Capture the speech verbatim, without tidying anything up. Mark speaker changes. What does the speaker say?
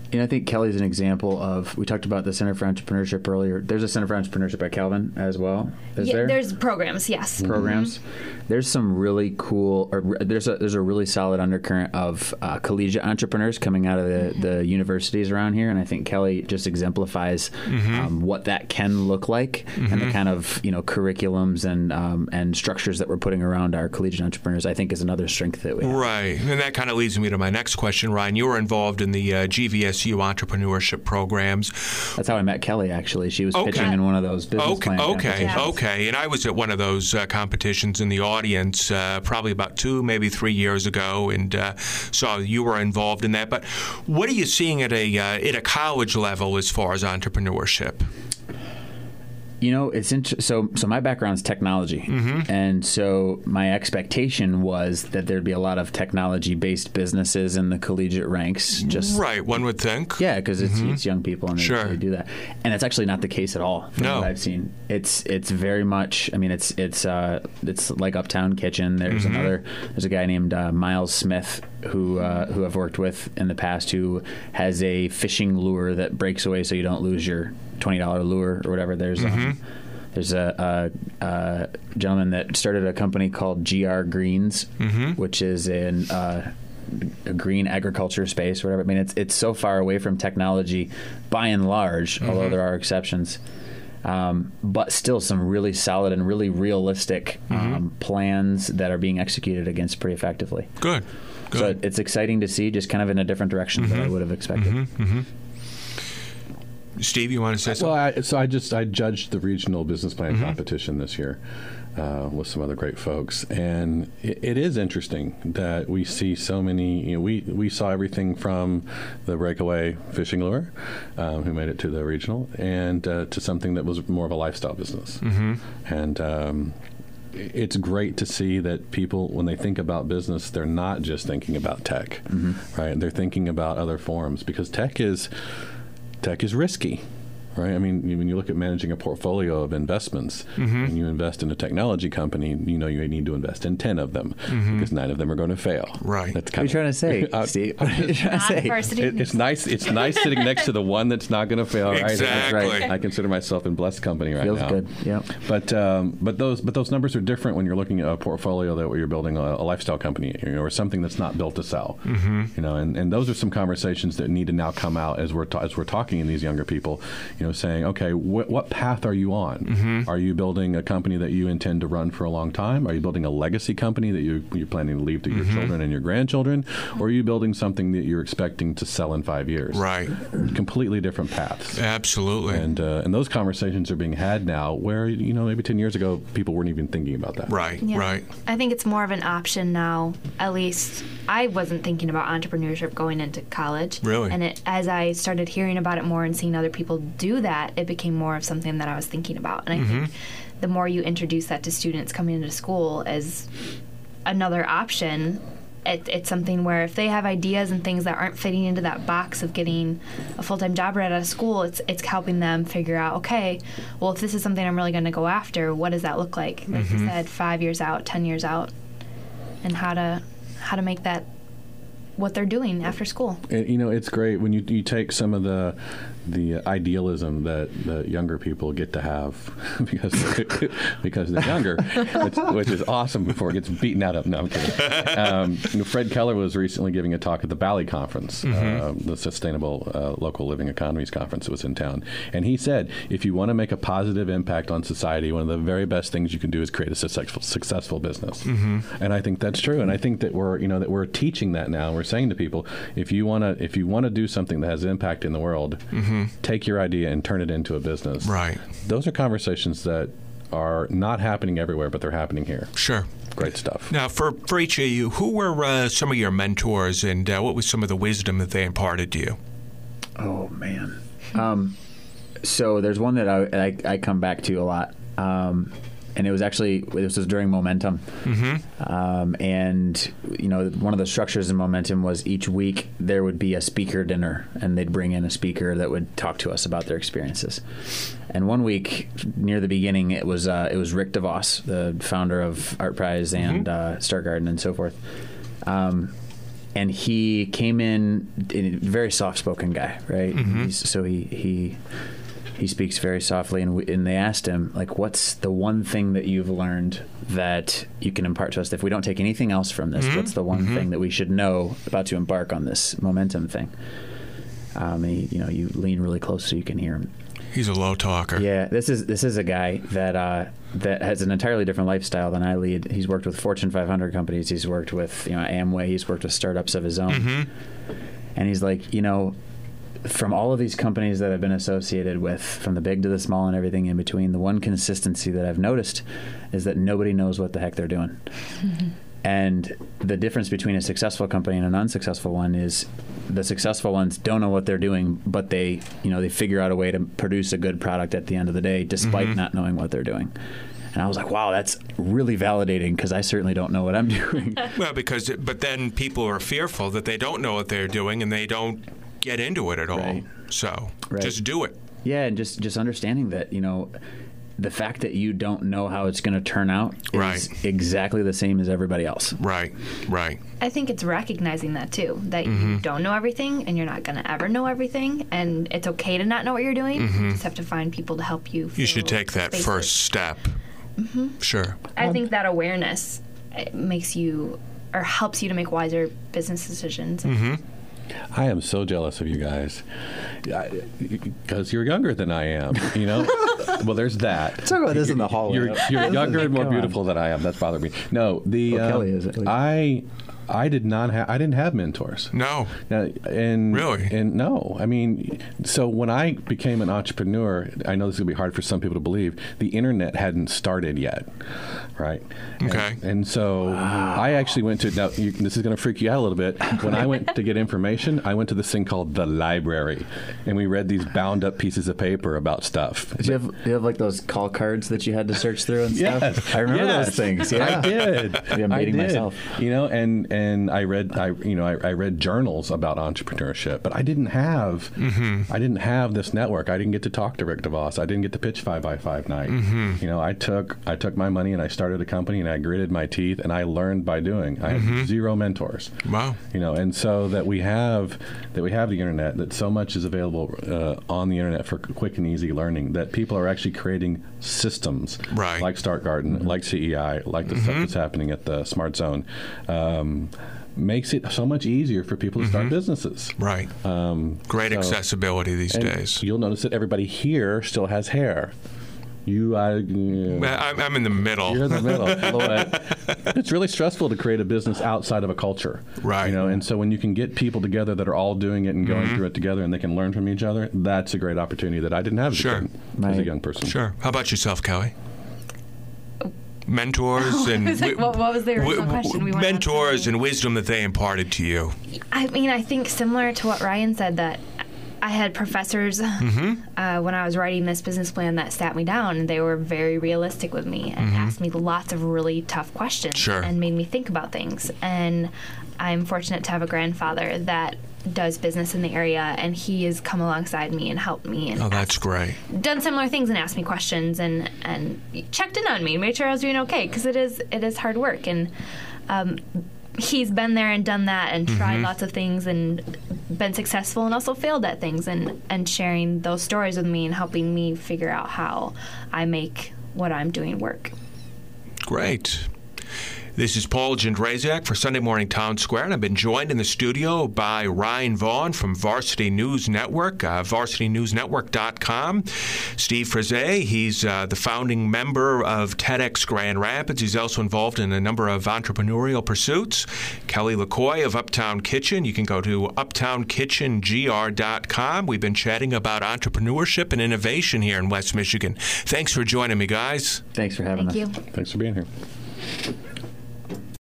Speaker 1: And I think Kelly's an example of, we talked about the Center for Entrepreneurship earlier. There's a Center for Entrepreneurship at Calvin as well, is
Speaker 2: yeah,
Speaker 1: there?
Speaker 2: There's programs, yes.
Speaker 1: Programs.
Speaker 2: Mm-hmm.
Speaker 1: There's some really cool, or there's a, there's a really solid undercurrent of uh, collegiate entrepreneurs coming out of the, mm-hmm. the universities around here, and I think Kelly just exemplifies mm-hmm. um, what that can look like, mm-hmm. and the kind of, you know, curriculums and um, and structures that we're putting around our collegiate entrepreneurs, I think is another strength that we have.
Speaker 3: Right, and that kind of leads me to my next question, Ryan. You were involved in the uh, G V S U entrepreneurship programs.
Speaker 1: That's how I met Kelly, actually. She was
Speaker 3: okay.
Speaker 1: pitching in one of those business
Speaker 3: okay.
Speaker 1: plan
Speaker 3: Okay,
Speaker 2: yes.
Speaker 3: okay. And I was at one of those uh, competitions in the audience uh, probably about two, maybe three years ago, and uh, saw you were involved in that. But what are you seeing at a uh, at a college level as far as entrepreneurship?
Speaker 1: You know, it's int- so. So my background is technology, mm-hmm. and so my expectation was that there'd be a lot of technology-based businesses in the collegiate ranks. Just
Speaker 3: right, one would think.
Speaker 1: Yeah, because it's,
Speaker 3: mm-hmm.
Speaker 1: it's young people and they,
Speaker 3: sure.
Speaker 1: they do that, and it's actually not the case at all. From
Speaker 3: no,
Speaker 1: what I've seen, it's it's very much. I mean, it's it's uh, it's like Uptown Kitchen. There's mm-hmm. another. There's a guy named uh, Miles Smith who uh, who I've worked with in the past who has a fishing lure that breaks away so you don't lose your twenty dollar lure or whatever. There's mm-hmm. um, there's a, a, a gentleman that started a company called G R Greens, mm-hmm. which is in uh, a green agriculture space or whatever. I mean, it's it's so far away from technology by and large, mm-hmm. although there are exceptions. Um, but still some really solid and really realistic mm-hmm. um, plans that are being executed against pretty effectively.
Speaker 3: Good. Good.
Speaker 1: So it's exciting to see, just kind of in a different direction mm-hmm. than I would have expected.
Speaker 3: Mm-hmm. Mm-hmm. Steve, you want to say something?
Speaker 4: Well, I, so I just I judged the regional business plan
Speaker 3: mm-hmm.
Speaker 4: competition this year uh, with some other great folks, and it, it is interesting that we see so many. You know, we we saw everything from the breakaway fishing lure, um, who made it to the regional, and uh, to something that was more of a lifestyle business, mm-hmm. and. Um, It's great to see that people, when they think about business, they're not just thinking about tech, mm-hmm. right? They're thinking about other forms because tech is tech is risky, right? I mean, when you look at managing a portfolio of investments, mm-hmm. and you invest in a technology company, you know you need to invest in ten of them mm-hmm. because nine of them are going to fail.
Speaker 3: Right.
Speaker 1: That's kind what are you trying to say, uh, Steve? What are you trying to say?
Speaker 4: It, it's nice. It's nice sitting next to the one that's not going to fail. Right?
Speaker 3: Exactly.
Speaker 1: Right.
Speaker 4: I consider myself in blessed company right
Speaker 1: Feels
Speaker 4: now.
Speaker 1: Feels good. Yeah.
Speaker 4: But um, but those but those numbers are different when you're looking at a portfolio that where you're building a, a lifestyle company, you know, or something that's not built to sell. Mm-hmm. You know, and, and those are some conversations that need to now come out as we're ta- as we're talking to these younger people. You know, saying, okay, wh- what path are you on? Mm-hmm. Are you building a company that you intend to run for a long time? Are you building a legacy company that you, you're planning to leave to your mm-hmm. children and your grandchildren? Or are you building something that you're expecting to sell in five years?
Speaker 3: Right.
Speaker 4: Completely different paths.
Speaker 3: Absolutely.
Speaker 4: And uh, and those conversations are being had now where, you know, maybe ten years ago, people weren't even thinking about that.
Speaker 3: Right,
Speaker 2: yeah.
Speaker 3: right.
Speaker 2: I think it's more of an option now. At least I wasn't thinking about entrepreneurship going into college.
Speaker 3: Really?
Speaker 2: And it, as I started hearing about it more and seeing other people do that, it became more of something that I was thinking about. And I mm-hmm. think the more you introduce that to students coming into school as another option, it, it's something where if they have ideas and things that aren't fitting into that box of getting a full-time job right out of school, it's it's helping them figure out, okay, well, if this is something I'm really going to go after, what does that look like? Like mm-hmm. you said, five years out, ten years out, and how to how to make that what they're doing after school.
Speaker 4: And, you know, it's great when you you take some of the the idealism that the younger people get to have because they're, because they're younger, which, which is awesome before it gets beaten out of. No, I'm kidding. Um, you know, Fred Keller was recently giving a talk at the Bally Conference, mm-hmm. uh, the Sustainable uh, Local Living Economies Conference that was in town. And he said, if you want to make a positive impact on society, one of the very best things you can do is create a successful, successful business. Mm-hmm. And I think that's true. And I think that we're, you know, that we're teaching that now. We're saying to people, if you want to, if you want to do something that has impact in the world, mm-hmm. take your idea and turn it into a business.
Speaker 3: Right.
Speaker 4: Those are conversations that are not happening everywhere, but they're happening here.
Speaker 3: Sure.
Speaker 4: Great stuff.
Speaker 3: Now, for, for each of you, who were uh, some of your mentors, and uh, what was some of the wisdom that they imparted to you?
Speaker 1: Oh, man. Um, so there's one that I, I, I come back to a lot. Um, And it was actually, this was during Momentum. Mm-hmm. Um, and, you know, one of the structures in Momentum was each week there would be a speaker dinner, and they'd bring in a speaker that would talk to us about their experiences. And one week, near the beginning, it was uh, it was Rick DeVos, the founder of Art Prize and mm-hmm. uh, Star Garden and so forth. Um, and he came in, a very soft-spoken guy, right?
Speaker 3: Mm-hmm.
Speaker 1: He's, so he he he speaks very softly, and, we, and they asked him, like, what's the one thing that you've learned that you can impart to us? If we don't take anything else from this,
Speaker 3: Mm-hmm.
Speaker 1: what's the one
Speaker 3: Mm-hmm.
Speaker 1: thing that we should know about to embark on this momentum thing? Um, and he, you know, you lean really close so you can hear him.
Speaker 3: He's a low talker.
Speaker 1: Yeah, this is this is a guy that uh, that has an entirely different lifestyle than I lead. He's worked with Fortune five hundred companies. He's worked with, you know, Amway. He's worked with startups of his own.
Speaker 3: Mm-hmm.
Speaker 1: And he's like, you know, from all of these companies that I've been associated with, from the big to the small and everything in between, the one consistency that I've noticed is that nobody knows what the heck they're doing. Mm-hmm. And the difference between a successful company and an unsuccessful one is the successful ones don't know what they're doing, but they, you know, they figure out a way to produce a good product at the end of the day, despite mm-hmm. not knowing what they're doing. And I was like, wow, that's really validating, because I certainly don't know what I'm doing.
Speaker 3: Well, because, but then people are fearful that they don't know what they're doing and they don't get into it at all.
Speaker 1: Right.
Speaker 3: So
Speaker 1: Right.
Speaker 3: just do it.
Speaker 1: Yeah, and just, just understanding that, you know, the fact that you don't know how it's going to turn out is
Speaker 3: Right.
Speaker 1: exactly the same as everybody else.
Speaker 3: Right, right.
Speaker 2: I think it's recognizing that too, that
Speaker 3: Mm-hmm.
Speaker 2: you don't know everything and you're not going to ever know everything, and it's okay to not know what you're doing.
Speaker 3: Mm-hmm.
Speaker 2: You just have to find people to help you.
Speaker 3: You should
Speaker 2: fill
Speaker 3: take that
Speaker 2: spaces.
Speaker 3: first step. Mm-hmm. Sure.
Speaker 2: I think that awareness it makes you, or helps you to make wiser business decisions.
Speaker 3: Mm-hmm.
Speaker 4: I am so jealous of you guys because you're younger than I am. You know, well, there's that.
Speaker 1: Talk about this in the hallway.
Speaker 4: You're, you're younger and more
Speaker 1: Come on.
Speaker 4: beautiful than I am. That's bothering me. No, the
Speaker 1: Well,
Speaker 4: uh,
Speaker 1: Kelly is, at least.
Speaker 4: I I did not have I didn't have mentors.
Speaker 3: No.
Speaker 4: Now, and
Speaker 3: Really?
Speaker 4: and no, I mean, so when I became an entrepreneur, I know this is gonna be hard for some people to believe. The internet hadn't started yet, right?
Speaker 3: Okay.
Speaker 4: And, and so I actually went to now. You, this is gonna freak you out a little bit. When I went to get information, I went to this thing called the library, and we read these bound up pieces of paper about stuff.
Speaker 1: Did you have, you have like those call cards that you had to search through and stuff?
Speaker 4: Yes.
Speaker 1: I remember
Speaker 4: Yes.
Speaker 1: those things. Yeah.
Speaker 4: I did.
Speaker 1: Yeah, I'm
Speaker 4: I
Speaker 1: dating
Speaker 4: did.
Speaker 1: myself.
Speaker 4: You know, and and I read, I you know, I, I read journals about entrepreneurship, but I didn't have,
Speaker 3: Mm-hmm.
Speaker 4: I didn't have this network. I didn't get to talk to Rick DeVos. I didn't get to pitch Five by Five Night.
Speaker 3: Mm-hmm.
Speaker 4: You know, I took, I took my money and I started a company and I gritted my teeth and I learned by doing. I
Speaker 3: Mm-hmm.
Speaker 4: had zero mentors.
Speaker 3: Wow.
Speaker 4: You know, and so that we have that we have the internet, that so much is available uh, on the internet for quick and easy learning, that people are actually creating systems
Speaker 3: Right.
Speaker 4: like Start Garden, like C E I, like the
Speaker 3: Mm-hmm.
Speaker 4: stuff that's happening at the Smart Zone. Um, makes it so much easier for people to start businesses.
Speaker 3: Right.
Speaker 4: Um,
Speaker 3: Great
Speaker 4: so-
Speaker 3: accessibility these
Speaker 4: and
Speaker 3: days.
Speaker 4: You'll notice that everybody here still has hair. You, I, you
Speaker 3: Well, I'm, I'm in the middle.
Speaker 4: you're in the middle. But it's really stressful to create a business outside of a culture.
Speaker 3: Right.
Speaker 4: You know, and so when you can get people together that are all doing it and going
Speaker 3: Mm-hmm.
Speaker 4: through it together and they can learn from each other, that's a great opportunity that I didn't have as,
Speaker 3: Sure.
Speaker 4: a, kid, as a
Speaker 1: Right.
Speaker 4: young person.
Speaker 3: Sure. How about yourself, Kelly? Mentors and
Speaker 2: I was like,
Speaker 3: wi-
Speaker 2: what- what was the original
Speaker 3: wi-
Speaker 2: question? We went on
Speaker 3: mentors
Speaker 2: to-
Speaker 3: and wisdom that they imparted to you.
Speaker 2: I mean, I think similar to what Ryan said, that I had professors
Speaker 3: Mm-hmm.
Speaker 2: uh, when I was writing this business plan that sat me down, and they were very realistic with me and asked me lots of really tough questions
Speaker 3: Mm-hmm. Sure.
Speaker 2: and made me think about things. And I'm fortunate to have a grandfather that does business in the area, and he has come alongside me and helped me and
Speaker 3: Oh, that's great.
Speaker 2: done similar things and asked me questions and and checked in on me, made sure I was doing okay, because it is it is hard work. And um, he's been there and done that and tried lots of things and been successful and also failed at things, and and sharing those stories with me and helping me figure out how I make what I'm doing work.
Speaker 3: Great. This is Paul Jędrzejczak for Sunday Morning Town Square, and I've been joined in the studio by Ryan Vaughn from Varsity News Network, uh, varsity news network dot com. Steve Frise, he's uh, the founding member of TEDx Grand Rapids. He's also involved in a number of entrepreneurial pursuits. Kelly LaCoy of Uptown Kitchen. You can go to uptown kitchen g r dot com. We've been chatting about entrepreneurship and innovation here in West Michigan. Thanks for joining me, guys.
Speaker 1: Thanks for having
Speaker 2: Thank
Speaker 1: us.
Speaker 2: you.
Speaker 4: Thanks for being here.